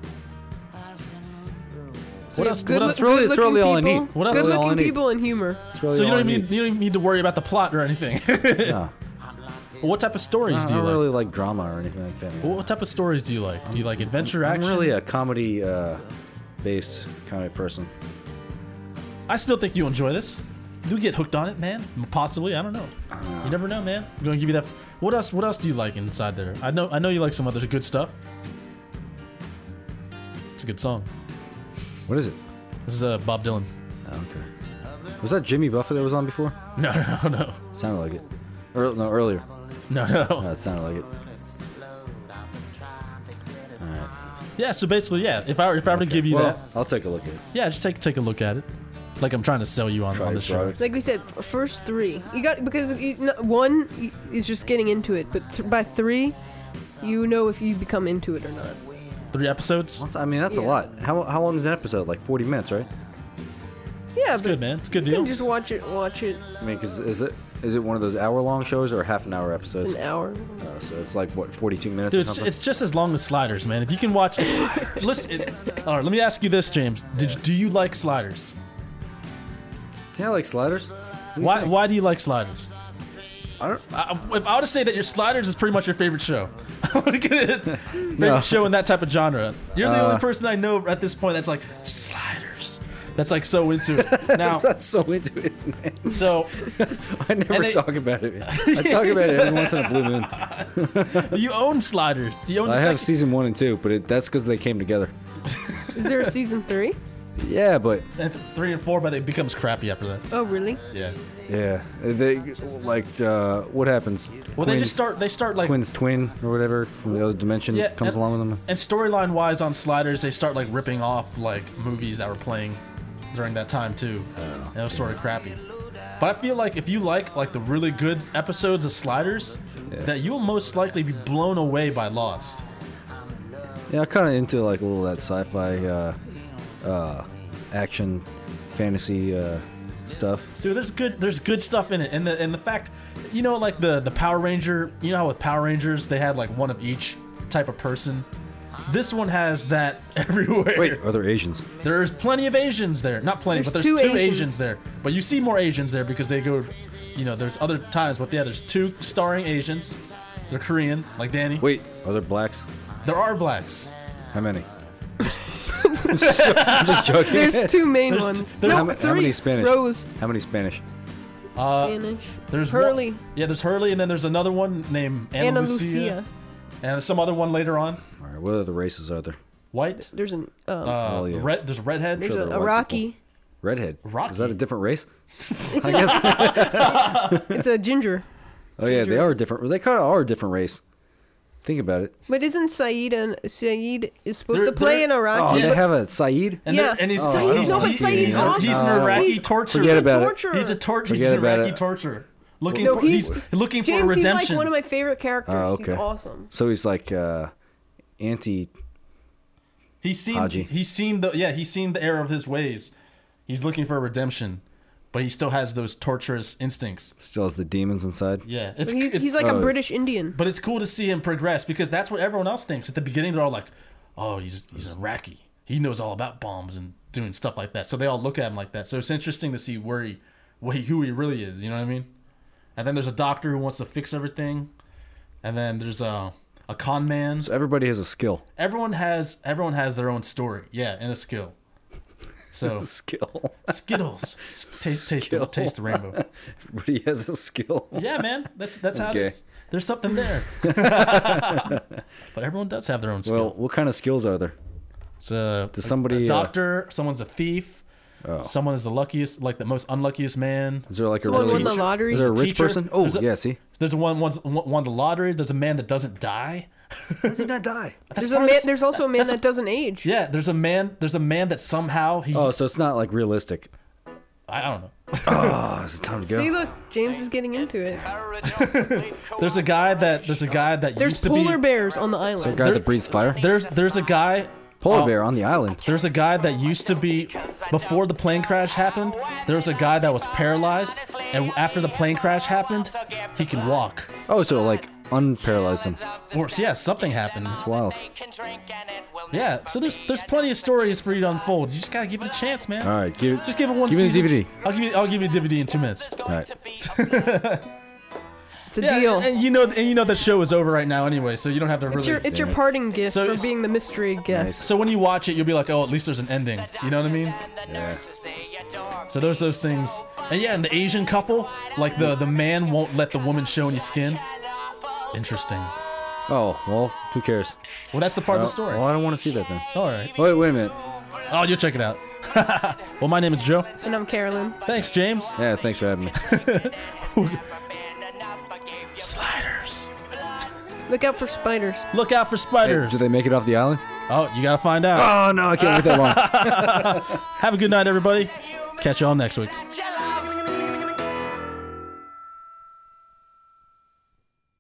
So What else- good what look- else- It's really- it's good-looking really all I people- need. What else- Good Really all I looking need. people and humor. It's really So you all don't I even need. you don't even need to worry about the plot or anything. No. What type of stories I do you don't like? really like drama or anything like that. man. What type of stories do you like? Do you like adventure I'm action? really a comedy uh, based kind of person. I still think you enjoy this. You get hooked on it, man. Possibly, I don't know. You never know, man. I'm gonna give you that. What else? What else do you like inside there? I know. I know you like some other good stuff. It's a good song. What is it? This is uh, Bob Dylan. Oh, okay. Was that Jimmy Buffett that was on before? No, no, no, Sounded like it. Or, no, earlier. no, no. No, it sounded like it. Yeah. So basically, yeah. If I if I were to give you well, that, I'll take a look at it. yeah, just take take a look at it. Like I'm trying to sell you on, Try on the his show. product. Like we said, f- first three. You got because you, no, one is just getting into it, but th- by three, you know if you become into it or not. Three episodes. What's- I mean, that's a Yeah. lot. How, how long is an episode? Like forty minutes, right? Yeah, It's but good, man. It's a good you can deal. just watch it. Watch it. I mean, 'cause is it is it one of those hour long shows or half an hour It's episodes? an hour. Uh, so it's like what forty-two minutes Dude, or it's, something. it's just as long as Sliders, man. If you can watch, listen. It, all right, let me ask you this, James. Did do you like Sliders? Yeah, I like sliders. What do you Why think? why do you like Sliders? I don't. I, if I were to say that your Sliders is pretty much your favorite show, favorite No. show in that type of genre, you're the Uh, only person I know at this point that's like Sliders. That's like so into it. Now, That's so into it, man. so I never And they- talk about it. Man. I talk about it every once in a blue moon. you own Sliders. You own the I have second- season one and two, but it, that's because they came together. Is there a season three? Yeah, but and three and four, but it becomes crappy after that. Oh, really? Yeah. yeah, they like uh, what happens? Well, they Quinn's- just start. They start like Quinn's twin or whatever from the other dimension Yeah, comes and- along with them. And storyline wise on Sliders, they start like ripping off like movies that were playing during that time too. And it was sort of crappy. But I feel like if you like like the really good episodes of Sliders, that you'll most likely be blown away by Lost. Yeah, I'm kind of into like a little of that sci-fi, uh, uh, action, fantasy uh, stuff. Dude, there's good there's good stuff in it. And the and the fact, you know, like the the Power Ranger, you know how with Power Rangers they had like one of each type of person. This one has that everywhere. Wait, are there Asians? There's plenty of Asians there. Not plenty, There's but there's two two, Asians. Asians there. But you see more Asians there because they go, you know, there's other times, but yeah, there's two starring Asians. They're Korean, like Danny. Wait, are there blacks? There are blacks. How many? I'm just joking. There's two main There's ones. t- there's- no, how, ma- three. how many Spanish? Rose. How many Spanish? Uh, Spanish. there's one- Hurley. yeah, there's Hurley, and then there's another one named Ana, Anna Lucia, Lucia. and some other one later on. All right, what other races are there? White. There's an. Um, Uh, Oh, yeah. red. There's a redhead. there's sure a, they're a white Rocky. Redhead. Rocky. Is that a different race? I guess. It's a ginger. Oh yeah, they are Gingers. different. They kind of are a different race. Think about it. But isn't Saeed and Saeed is supposed They're- to play they're- in Iraq? Oh, but- they have a Saeed. And, Yeah. they're- and he's, Oh, he's, I don't he's, No, but he's, Saeed's he's, awesome. he's an No. Iraqi He's- torturer. Forget about it. torturer. He's a tor- He's Forget an about Iraqi it. torturer. Looking No, for he's looking for a James. He's redemption. like one of my favorite characters. Oh, He's okay. awesome. So he's like uh, anti. He's seen Haji. he's seen the yeah, he's seen the error of his ways. He's looking for a redemption, but he still has those torturous instincts. Still has the demons inside. Yeah, it's, But he's it's he's like uh, a British Indian. but it's cool to see him progress because that's what everyone else thinks. At the beginning, they're all like, "Oh, he's he's Iraqi. He knows all about bombs and doing stuff like that." So they all look at him like that. So it's interesting to see where he, what he who he really is. You know what I mean? And then there's a doctor who wants to fix everything, and then there's a a con man. So everybody has a skill. Everyone has everyone has their own story, yeah, and a skill. So Skill. Skittles, S- taste taste the, Skill. taste the rainbow. Everybody has a skill. Yeah, man, that's that's, That's how gay. it is. There's something there. But everyone does have their own skill. Well, what kind of skills are there? It's a, Does a- somebody, a uh, doctor, someone's a thief, Oh. someone is the luckiest, like the most unluckiest man. Is there like a Someone really? won the lottery. Is there a There's a rich teacher. person? Oh There's a- yeah. See, There's a one one's one won the lottery. There's a man that doesn't die. does he not die? That's There's a part of man. this- There's also a man that's that doesn't age. Yeah, there's a man. There's a man that somehow he. Oh, so it's not like realistic. I, I don't know. Oh, it's time to go. See, look, James is getting into it. There's a guy that there's a guy that There's used to polar be. bears on the So a island. guy There- that breathes fire. There's there's a guy. Polar uh, bear on the island. There's a guy that used to be before the plane crash happened. There was a guy that was paralyzed, and after the plane crash happened, he can walk. Oh, so like unparalyzed him. Or so yeah, something happened. It's wild. Yeah, so there's there's plenty of stories for you to unfold. You just gotta give it a chance, man. All right, give it. Just give it one Give me the season. D V D. I'll give you I'll give you a D V D in two minutes. All right. It's a Yeah, deal. and you know and you know the show is over right now anyway, so you don't have to It's really. your it's your Damn it. parting gift So for it's- being the mystery guest. So when you watch it, you'll be like, oh, at least there's an ending. You know what I mean? Yeah. So there's those things. And yeah, and the Asian couple, like the the man won't let the woman show any skin. Interesting. Oh well, who cares? Well, that's the part of Well, the story. well, I don't want to see that then. All right. Wait, wait a minute. Oh, you'll check it out. Well, my name is Joe. And I'm Carolyn. Thanks, James. Yeah, thanks for having me. Sliders. Look out for spiders. Look out for Hey, spiders. do they make it off the island? Oh, you gotta find out. Oh no, I can't wait that long. Have a good night, everybody. Catch y'all next week. Just